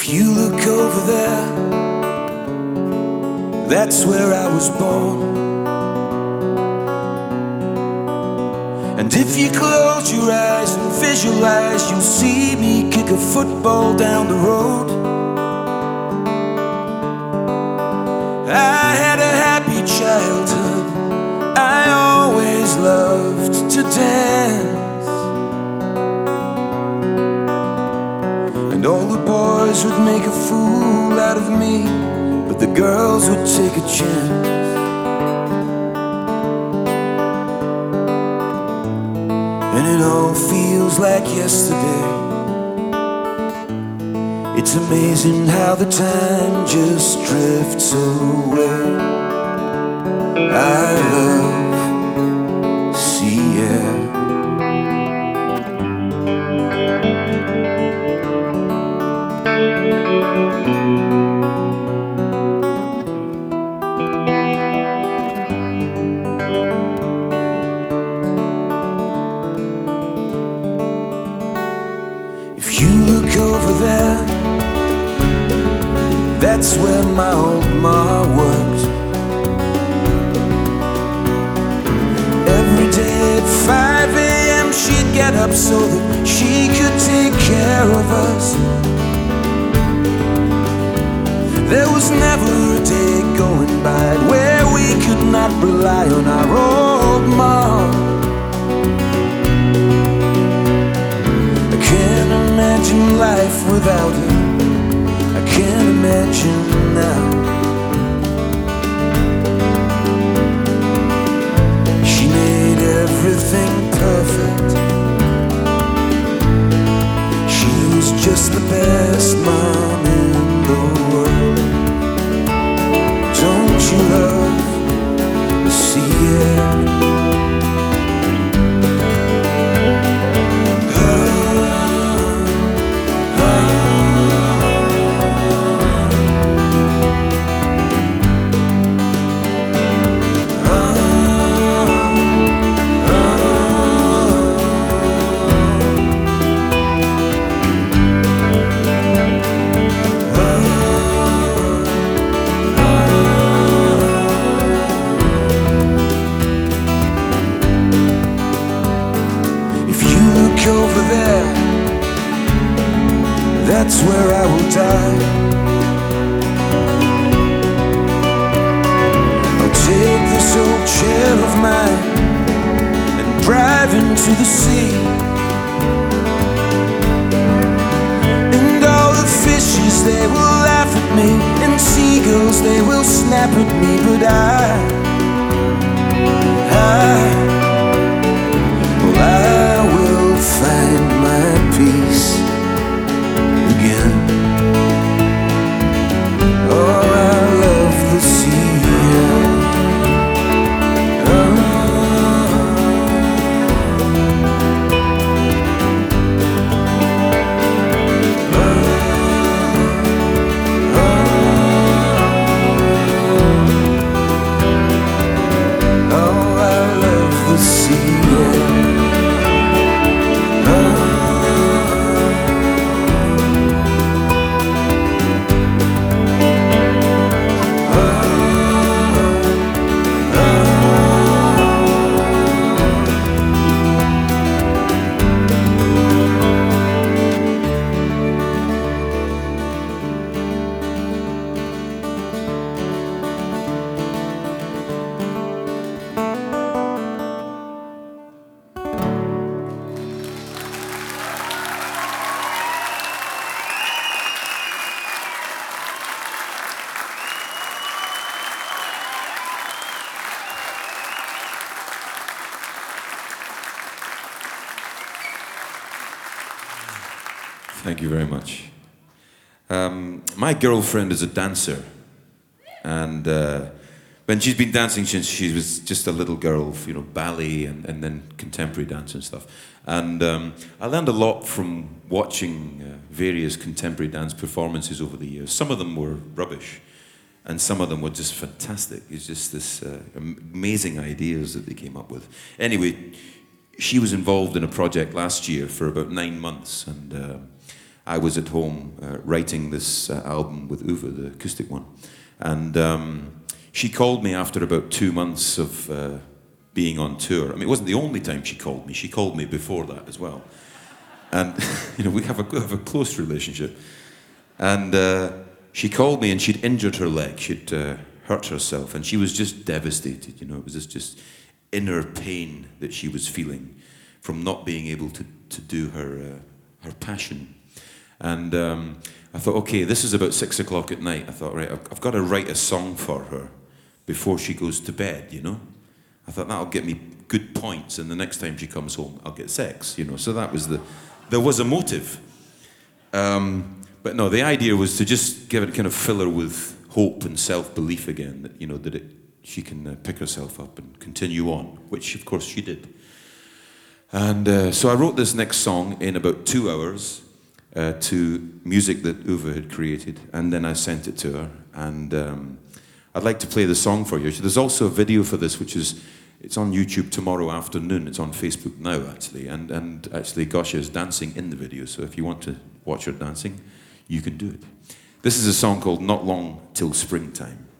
If you look over there, that's where I was born. And if you close your eyes and visualize, you'll see me kick a football down the road. I had a happy childhood, I always loved to dance. And all the boys would make a fool out of me, but the girls would take a chance. And it all feels like yesterday. It's amazing how the time just drifts away. I love sea air. If you look over there, that's where my old ma worked. Every day at 5 a.m. she'd get up so that she could take care of us. There was never a day going by where we could not rely on our old ma. I can't imagine life without her. I can't imagine now. She made everything perfect. She was just the best mom in the world. Don't you love the sea air? Over there, that's where I will die. I'll take this old chair of mine and drive into the sea. And all the fishes, they will laugh at me, and seagulls, they will snap at me. But I will find my peace again. Oh, I love the sea. Oh, I love the sea. Thank you very much. My girlfriend is a dancer, and when she's been dancing since she was just a little girl, you know, ballet and then contemporary dance and stuff. And I learned a lot from watching various contemporary dance performances over the years. Some of them were rubbish, and some of them were just fantastic. It's just this amazing ideas that they came up with. Anyway, she was involved in a project last year for about 9 months, and I was at home writing this album with Uwe, the acoustic one. And she called me after about 2 months of being on tour. I mean, it wasn't the only time she called me. She called me before that as well. And, we have a close relationship. And she called me and she'd injured her leg. She'd hurt herself. And she was just devastated, It was just inner pain that she was feeling from not being able to do her passion. And I thought, okay, this is about 6 o'clock at night. I thought, right, I've got to write a song for her before she goes to bed, I thought that'll get me good points, and the next time she comes home, I'll get sex, So that was there was a motive. But no, the idea was to just fill her with hope and self-belief again, that she can pick herself up and continue on, which of course she did. And so I wrote this next song in about 2 hours to music that Uwe had created, and then I sent it to her. And I'd like to play the song for you. So there's also a video for this, it's on YouTube tomorrow afternoon. It's on Facebook now, actually. And actually, Gosha is dancing in the video. So if you want to watch her dancing, you can do it. This is a song called Not Long Till Springtime.